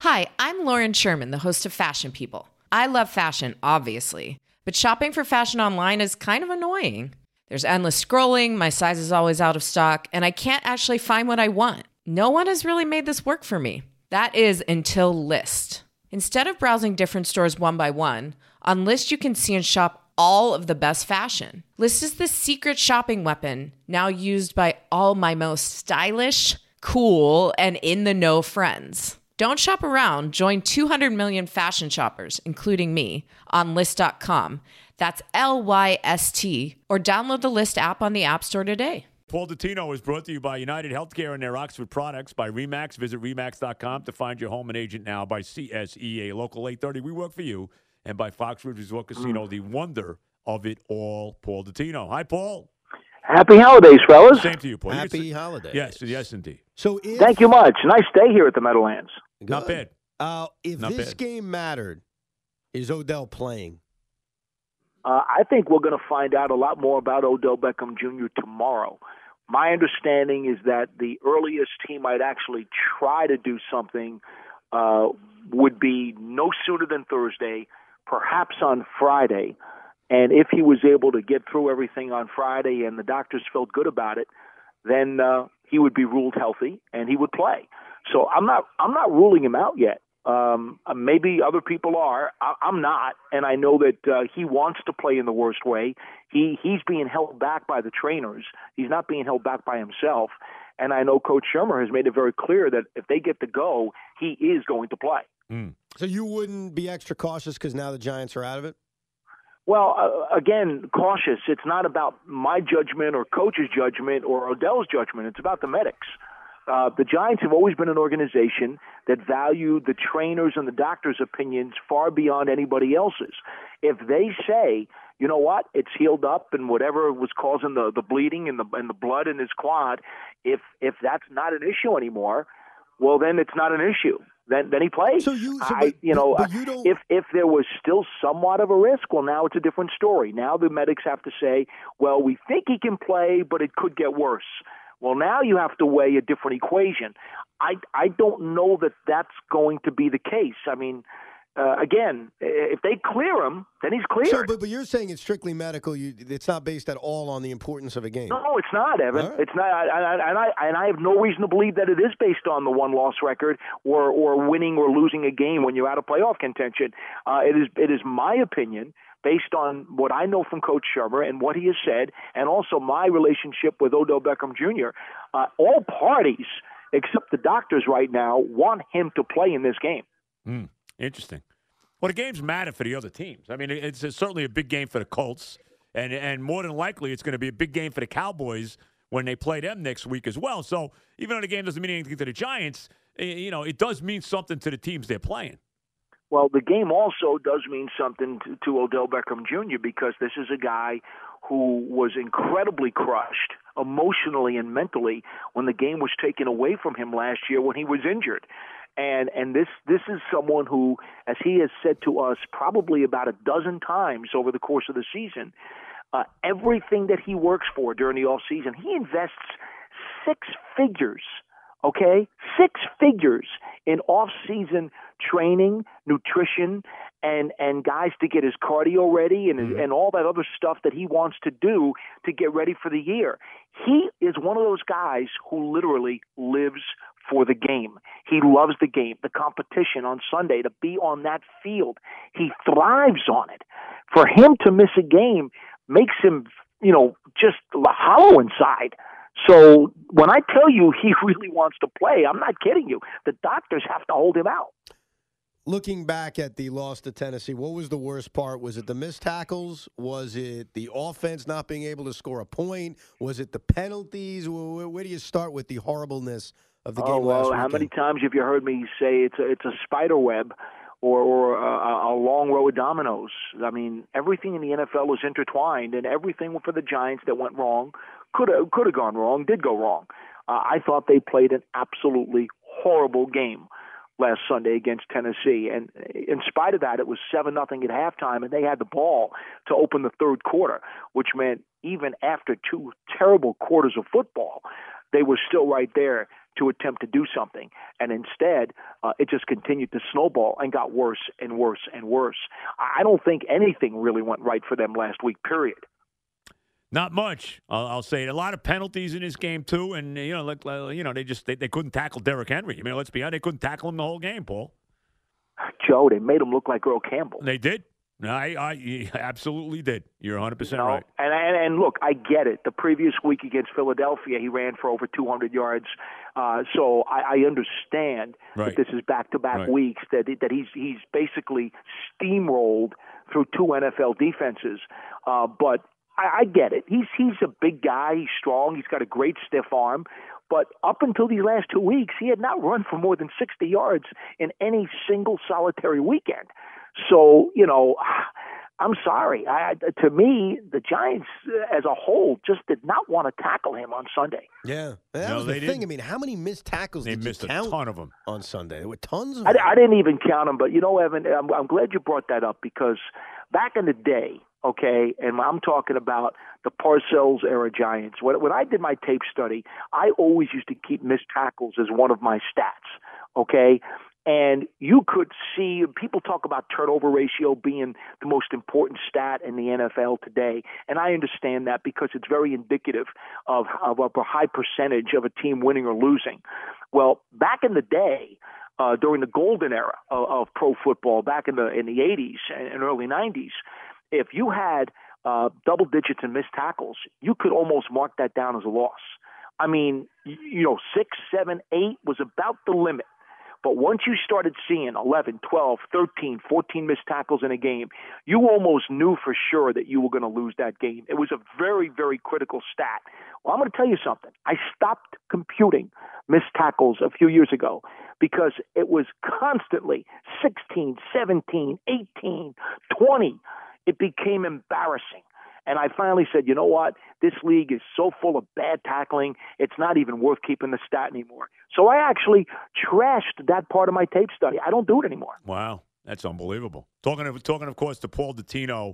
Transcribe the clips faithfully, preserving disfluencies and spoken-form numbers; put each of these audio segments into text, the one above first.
Hi, I'm Lauren Sherman, the host of Fashion People. I love fashion, obviously, but shopping for fashion online is kind of annoying. There's endless scrolling, my size is always out of stock, and I can't actually find what I want. No one has really made this work for me. That is until Lyst. Instead of browsing different stores one by one, on Lyst you can see and shop all of the best fashion. Lyst is the secret shopping weapon, now used by all my most stylish, cool, and in-the-know friends. Don't shop around. Join two hundred million fashion shoppers, including me, on Lyst dot com. That's L Y S T. Or download the Lyst app on the App Store today. Paul Dottino is brought to you by United Healthcare and their Oxford products, by RE/MAX. Visit R E MAX dot com to find your home and agent now, by C S E A Local eight thirty. We work for you. And by Foxwoods Resort Casino, the wonder of it all, Paul Dottino. Hi, Paul. Happy holidays, fellas. Same to you, Paul. Happy you holidays. Yes, yes, indeed. So if, Thank you much. Nice day here at the Meadowlands. Good. Not bad. Uh, if Not this bad. game mattered, is Odell playing? Uh, I think we're going to find out a lot more about Odell Beckham Junior tomorrow. My understanding is that the earliest he might actually try to do something uh, would be no sooner than Thursday, perhaps on Friday. And if he was able to get through everything on Friday and the doctors felt good about it, then uh, he would be ruled healthy and he would play. So I'm not I'm not ruling him out yet. Um, maybe other people are. I, I'm not, and I know that uh, he wants to play in the worst way. He he's being held back by the trainers. He's not being held back by himself. And I know Coach Shermer has made it very clear that if they get to go, he is going to play. Mm. So you wouldn't be extra cautious because now the Giants are out of it? Well, uh, again, cautious. It's not about my judgment or Coach's judgment or Odell's judgment. It's about the medics. Uh, the Giants have always been an organization that valued the trainers and the doctors' opinions far beyond anybody else's. If they say, you know what, it's healed up and whatever was causing the, the bleeding and the and the blood in his quad, if if that's not an issue anymore, well, then it's not an issue. Then then he plays. So you, so I, but, you know, but you don't. if if there was still somewhat of a risk, well, now it's a different story. Now the medics have to say, well, we think he can play, but it could get worse. Well, now you have to weigh a different equation. I, I don't know that that's going to be the case. I mean, uh, again, if they clear him, then he's cleared. So, but, but you're saying it's strictly medical. You, it's not based at all on the importance of a game. No, it's not, Evan. Right. It's not, and I, and I and I have no reason to believe that it is based on the one-loss record or or winning or losing a game when you're out of playoff contention. Uh, it is it is my opinion, based on what I know from Coach Shermer and what he has said, and also my relationship with Odell Beckham Junior, uh, all parties, except the doctors right now, want him to play in this game. Mm. Interesting. Well, the games matter for the other teams. I mean, it's, it's certainly a big game for the Colts, and and more than likely it's going to be a big game for the Cowboys when they play them next week as well. So even though the game doesn't mean anything to the Giants, you know, it does mean something to the teams they're playing. Well, the game also does mean something to, to Odell Beckham Junior because this is a guy who was incredibly crushed emotionally and mentally when the game was taken away from him last year when he was injured. And and this this is someone who, as he has said to us probably about a dozen times over the course of the season, uh, everything that he works for during the offseason, he invests six figures, okay, six figures in off-season training, nutrition, and and guys to get his cardio ready and Mm-hmm. and all that other stuff that he wants to do to get ready for the year. He is one of those guys who literally lives for the game. He loves the game, the competition on Sunday, to be on that field. He thrives on it. For him to miss a game makes him, you know, just hollow inside. So when I tell you he really wants to play, I'm not kidding you. The doctors have to hold him out. Looking back at the loss to Tennessee, what was the worst part? Was it the missed tackles? Was it the offense not being able to score a point? Was it the penalties? Where, where do you start with the horribleness of the game oh, well, last how weekend? many times have you heard me say it's a, it's a spider web or, or a, a long row of dominoes? I mean, everything in the N F L is intertwined, and everything for the Giants that went wrong could have could have gone wrong, did go wrong. Uh, I thought they played an absolutely horrible game last Sunday against Tennessee. And in spite of that, it was seven nothing at halftime, and they had the ball to open the third quarter, which meant even after two terrible quarters of football, they were still right there to attempt to do something. And instead, uh, it just continued to snowball and got worse and worse and worse. I don't think anything really went right for them last week, period. Not much, I'll, I'll say. A lot of penalties in this game too, and you know, like uh, you know, they just they, they couldn't tackle Derrick Henry. I mean, let's be honest, they couldn't tackle him the whole game, Paul. Joe, they made him look like Earl Campbell. They did. I, I he absolutely did. You're one hundred percent you know? right. And, and and look, I get it. The previous week against Philadelphia, he ran for over two hundred yards. Uh, so I, I understand right. that this is back-to-back right. weeks. That that he's he's basically steamrolled through two N F L defenses. Uh, but I, I get it. He's he's a big guy. He's strong. He's got a great stiff arm. But up until these last two weeks, he had not run for more than sixty yards in any single solitary weekend. So, you know, I'm sorry. I, to me, the Giants as a whole just did not want to tackle him on Sunday. Yeah, that no, was the they thing. didn't. I mean, how many missed tackles they did missed you a count ton of them on Sunday? There were tons of I, them. I didn't even count them, but you know, Evan, I'm, I'm glad you brought that up because back in the day, okay, and I'm talking about the Parcells era Giants. When, when I did my tape study, I always used to keep missed tackles as one of my stats, okay? And you could see people talk about turnover ratio being the most important stat in the N F L today. And I understand that because it's very indicative of, of a high percentage of a team winning or losing. Well, back in the day, uh, during the golden era of, of pro football, back in the in the eighties and early nineties, if you had uh, double digits in missed tackles, you could almost mark that down as a loss. I mean, you know, six, seven, eight was about the limit. But once you started seeing eleven, twelve, thirteen, fourteen missed tackles in a game, you almost knew for sure that you were going to lose that game. It was a very, very critical stat. Well, I'm going to tell you something. I stopped computing missed tackles a few years ago because it was constantly sixteen, seventeen, eighteen, twenty. It became embarrassing. And I finally said, you know what? This league is so full of bad tackling, it's not even worth keeping the stat anymore. So I actually trashed that part of my tape study. I don't do it anymore. Wow, that's unbelievable. Talking of, talking, of course, to Paul Dottino,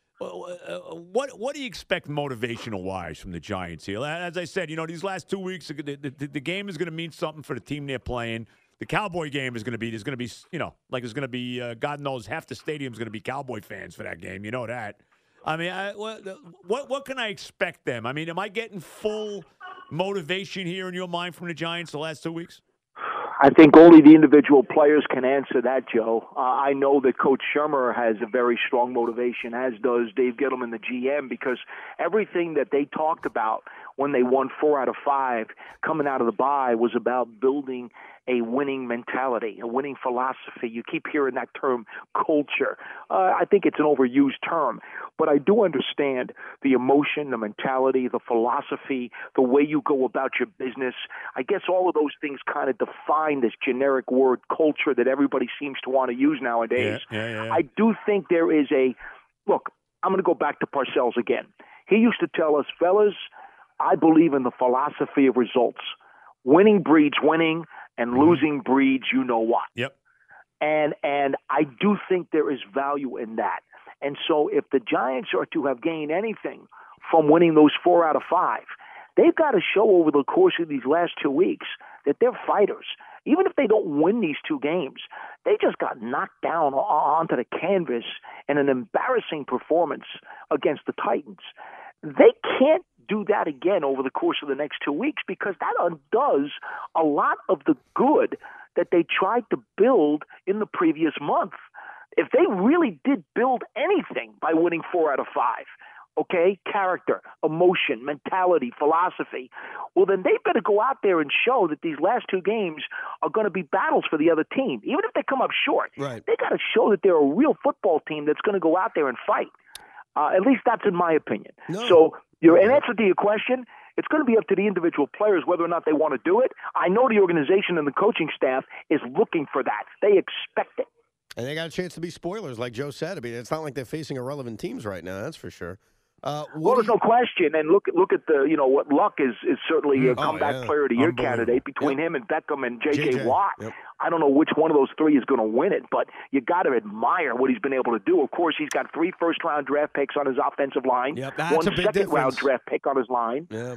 what what do you expect motivational-wise from the Giants here? As I said, you know, these last two weeks, the, the, the game is going to mean something for the team they're playing. The Cowboy game is going to be, there's going to be, you know, like there's going to be, uh, God knows, half the stadium's going to be Cowboy fans for that game. You know that. I mean, I, what, what what can I expect them? I mean, am I getting full motivation here in your mind from the Giants the last two weeks? I think only the individual players can answer that, Joe. Uh, I know that Coach Shermer has a very strong motivation, as does Dave Gettleman, the G M, because everything that they talked about when they won four out of five coming out of the bye was about building a winning mentality, a winning philosophy. You keep hearing that term, culture. Uh, I think it's an overused term, but I do understand the emotion, the mentality, the philosophy, the way you go about your business. I guess all of those things kind of define this generic word culture that everybody seems to want to use nowadays. Yeah, yeah, yeah. I do think there is a, look, I'm going to go back to Parcells again. He used to tell us, fellas, I believe in the philosophy of results. Winning breeds winning, and losing breeds you know what. Yep. And and I do think there is value in that. And so if the Giants are to have gained anything from winning those four out of five, they've got to show over the course of these last two weeks that they're fighters. Even if they don't win these two games, they just got knocked down onto the canvas in an embarrassing performance against the Titans. They can't do that again over the course of the next two weeks because that undoes a lot of the good that they tried to build in the previous month. If they really did build anything by winning four out of five, okay, character, emotion, mentality, philosophy, well, then they better go out there and show that these last two games are going to be battles for the other team. Even if they come up short, right. They got to show that they're a real football team that's going to go out there and fight. Uh, at least that's in my opinion. No. So, your, in answer to your question, it's going to be up to the individual players whether or not they want to do it. I know the organization and the coaching staff is looking for that. They expect it. And they got a chance to be spoilers, like Joe said. I mean, it's not like they're facing irrelevant teams right now, that's for sure. Uh, well, there's you... no question. And look, look at the, you know, what Luck is is certainly a oh, comeback yeah. player of the year candidate between yep. him and Beckham and J J. J J. Watt. Yep. I don't know which one of those three is going to win it, but you got to admire what he's been able to do. Of course, he's got three first-round draft picks on his offensive line, yep, that's one a big second-round difference. draft pick on his line. Yeah.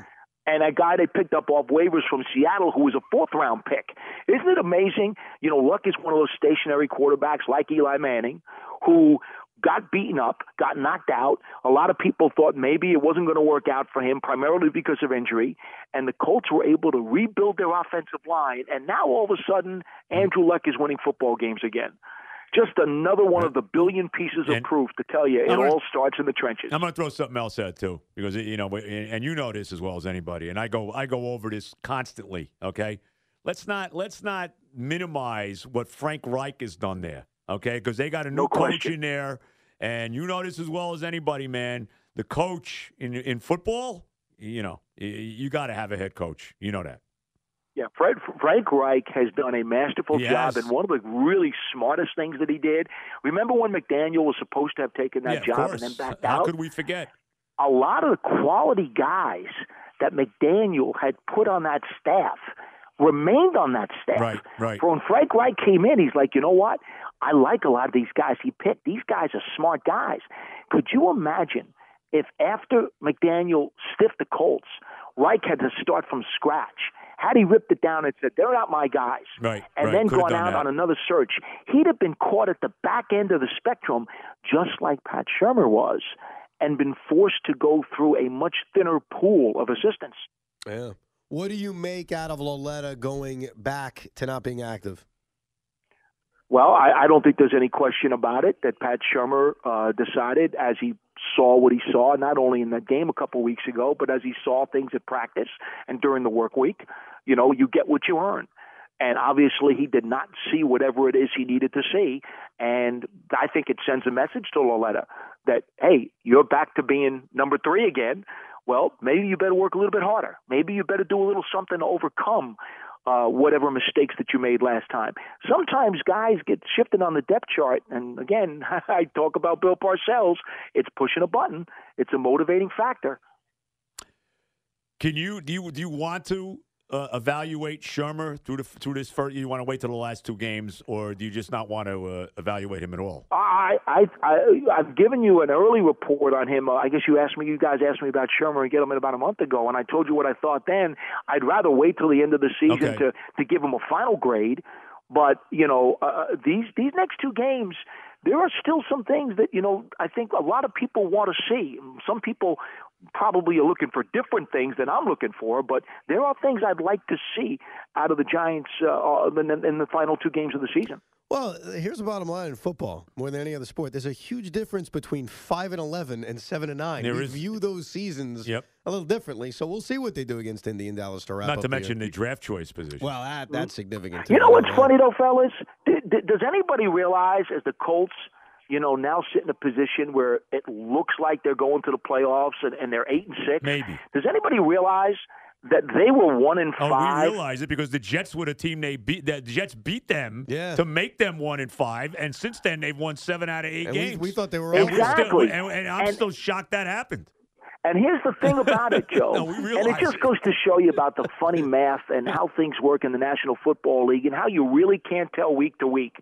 and a guy they picked up off waivers from Seattle who was a fourth-round pick. Isn't it amazing? You know, Luck is one of those stationary quarterbacks like Eli Manning who got beaten up, got knocked out. A lot of people thought maybe it wasn't going to work out for him, primarily because of injury. And the Colts were able to rebuild their offensive line, and now all of a sudden, Andrew Luck is winning football games again. Just another one of the billion pieces of and, proof to tell you it gonna, all starts in the trenches. I'm going to throw something else out too, because you know, and you know this as well as anybody. And I go, I go over this constantly. Okay, let's not let's not minimize what Frank Reich has done there. Okay, because they got a new No coach question. in there, and you know this as well as anybody, man. The coach in in football, you know, you got to have a head coach. You know that. Yeah, Fred, Frank Reich has done a masterful He job, has. and one of the really smartest things that he did, remember when McDaniel was supposed to have taken that Yeah, of job course. and then backed How out? could we forget? A lot of the quality guys that McDaniel had put on that staff remained on that staff. Right, right. So when Frank Reich came in, he's like, you know what? I like a lot of these guys he picked. These guys are smart guys. Could you imagine if after McDaniel stiffed the Colts, Reich had to start from scratch? Had he ripped it down and said, they're not my guys, Right, and right. then Could've gone done out that. on another search, he'd have been caught at the back end of the spectrum, just like Pat Shurmur was, and been forced to go through a much thinner pool of assistants. Yeah. What do you make out of Lauletta going back to not being active? Well, I, I don't think there's any question about it that Pat Shurmur uh, decided as he saw what he saw, not only in that game a couple weeks ago, but as he saw things at practice and during the work week, you know, you get what you earn. And obviously he did not see whatever it is he needed to see. And I think it sends a message to Lauletta that, hey, you're back to being number three again. Well, maybe you better work a little bit harder. Maybe you better do a little something to overcome uh, whatever mistakes that you made last time. Sometimes guys get shifted on the depth chart. And again, I talk about Bill Parcells. It's pushing a button. It's a motivating factor. Can you do you do you want to uh, evaluate Shurmur through the through this first? You want to wait till the last two games, or do you just not want to uh, evaluate him at all? I, I, I, I've given you an early report on him. Uh, I guess you asked me, you guys asked me about Shurmur and Gettleman about a month ago, and I told you what I thought then. I'd rather wait till the end of the season Okay. to, to give him a final grade. But, you know, uh, these these next two games, there are still some things that, you know, I think a lot of people want to see. Some people probably are looking for different things than I'm looking for, but there are things I'd like to see out of the Giants uh, in, the, in the final two games of the season. Well, here's the bottom line in football, more than any other sport. There's a huge difference between five and eleven and seven and nine. There we is. view those seasons Yep. a little differently, so we'll see what they do against Indy and Dallas to wrap Not up to the mention year. the draft choice position. Well, that, that's significant. You too. know what's Yeah. funny, though, fellas? D- d- does anybody realize as the Colts, you know, now sit in a position where it looks like they're going to the playoffs and, and they're eight and six? Maybe. Does anybody realize that they were one and Oh, five? we realize it because the Jets were the team they beat. The Jets beat them Yeah. to make them one and five, and since then they've won seven out of eight And we, games. we thought they were And all we're still- Exactly. and, and I'm And- still shocked that happened. And here's the thing about it, Joe. No, we and realize it just it. goes to show you about the funny math and how things work in the National Football League and how you really can't tell week to week.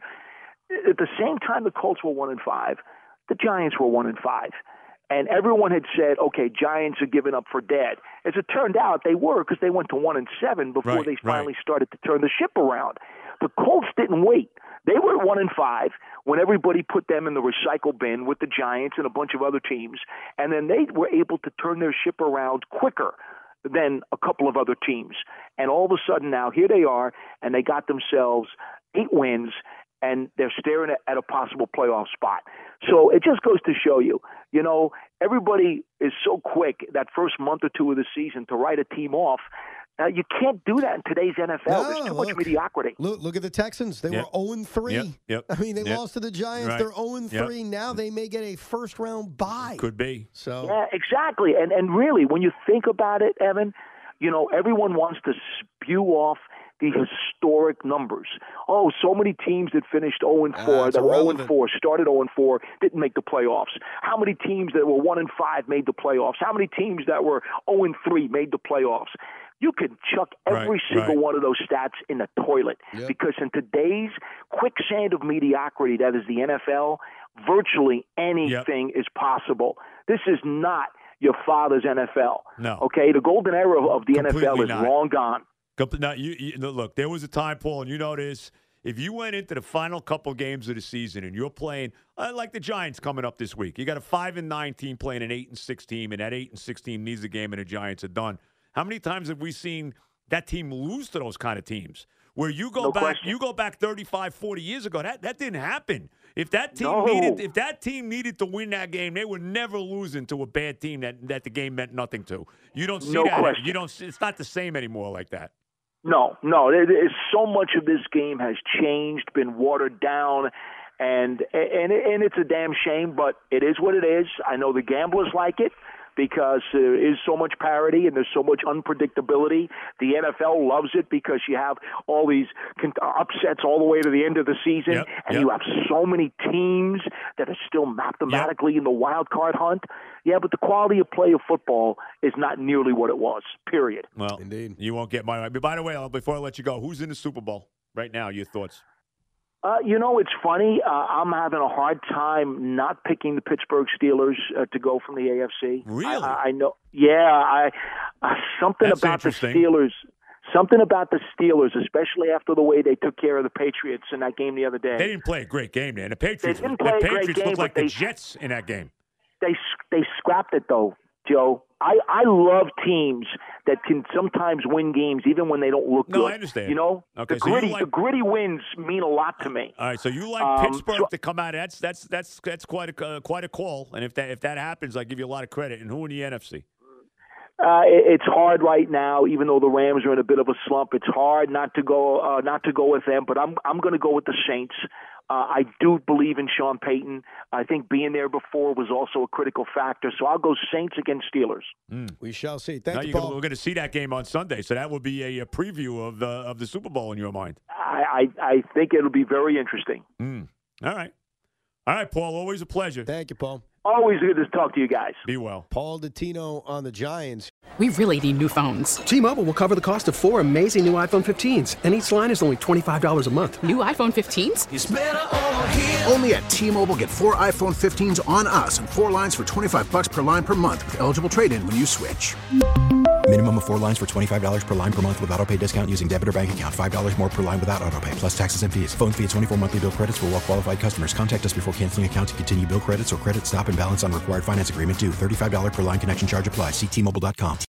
At the same time the Colts were one and five, the Giants were one and five. And everyone had said, okay, Giants are giving up for dead. As it turned out, they were because they went to one and seven before Right, they finally right. started to turn the ship around. The Colts didn't wait. They were at one and five when everybody put them in the recycle bin with the Giants and a bunch of other teams, and then they were able to turn their ship around quicker than a couple of other teams. And all of a sudden now here they are, and they got themselves eight wins, and they're staring at, at a possible playoff spot. So it just goes to show you, you know, everybody is so quick that first month or two of the season to write a team off. Uh, you can't do that in today's N F L. No, There's too look. much mediocrity. Look, look at the Texans. They Yep. were oh and three. Yep, yep, I mean, they yep. lost to the Giants. Right. They're oh and Yep. three. Now they may get a first-round bye. Could be. So Yeah, exactly. And and really, when you think about it, Evan, you know, everyone wants to spew off the historic numbers. Oh, so many teams that finished oh and four, Ah, it's that were oh and irrelevant. four, started oh and four, didn't make the playoffs. How many teams that were one and five made the playoffs? How many teams that were oh and three made the playoffs? You can chuck every Right, single right. one of those stats in the toilet Yep. because in today's quicksand of mediocrity that is the N F L, virtually anything is possible. This is not your father's N F L. No. Okay, the golden era of, of the Completely N F L is not. long gone. Now, you, you, look, there was a time, Paul, and you know this. If you went into the final couple games of the season and you're playing, uh, like the Giants coming up this week, you got a five and nine team playing an eight and six team, and that eight and six team needs a game, and the Giants are done. How many times have we seen that team lose to those kind of teams? Where you go No back, question. you go back thirty-five, forty years ago. That that didn't happen. If that team No. needed, if that team needed to win that game, they were never losing to a bad team that, that the game meant nothing to. You don't see No that. question. You don't. It's not the same anymore like that. No, no. There, there's so much of this game has changed, been watered down, and and and it's a damn shame. But it is what it is. I know the gamblers like it, because there is so much parity and there's so much unpredictability. The N F L loves it because you have all these upsets all the way to the end of the season, yep, and yep. you have so many teams that are still mathematically yep. in the wild card hunt. Yeah, but the quality of play of football is not nearly what it was, period. Well, Indeed. You won't get my – by the way, before I let you go, who's in the Super Bowl right now? Your thoughts? Uh, you know, it's funny. Uh, I'm having a hard time not picking the Pittsburgh Steelers uh, to go from the A F C. Really? I, I know. Yeah, I uh, something That's about the interesting. Steelers. Something about the Steelers, especially after the way they took care of the Patriots in that game the other day. They didn't play a great game, man. The Patriots, didn't the play a great Patriots game, looked like but the they- Jets in that game. They they scrapped it though, Joe. I, I love teams that can sometimes win games even when they don't look No, good. I understand. You know, Okay, the so you gritty like- the gritty wins mean a lot to me. All right, so you like Um, Pittsburgh so- to come out. That's that's that's that's quite a uh, quite a call. And if that if that happens, I give you a lot of credit. And who in the N F C? Uh, it, it's hard right now, even though the Rams are in a bit of a slump. It's hard not to go uh, not to go with them, but I'm I'm going to go with the Saints. Uh, I do believe in Sean Payton. I think being there before was also a critical factor. So I'll go Saints against Steelers. We shall see. Thank Now you, you're Paul. gonna, we're going to see that game on Sunday, so that will be a, a preview of the of the Super Bowl in your mind. I, I, I think it'll be very interesting. Mm. All right, all right, Paul. Always a pleasure. Thank you, Paul. Always good to talk to you guys. Be well. Paul Dottino on the Giants. We really need new phones. T-Mobile will cover the cost of four amazing new iPhone fifteens, and each line is only twenty-five dollars a month. New iPhone fifteens? Only at T-Mobile, get four iPhone fifteens on us and four lines for twenty-five bucks per line per month with eligible trade-in when you switch. Minimum of four lines for twenty-five dollars per line per month with autopay discount using debit or bank account. five dollars more per line without autopay, plus taxes and fees. Phone fee at twenty-four monthly bill credits for well-qualified customers. Contact us before canceling account to continue bill credits or credit stop and balance on required finance agreement due. thirty-five dollars per line connection charge applies. See T Mobile dot com.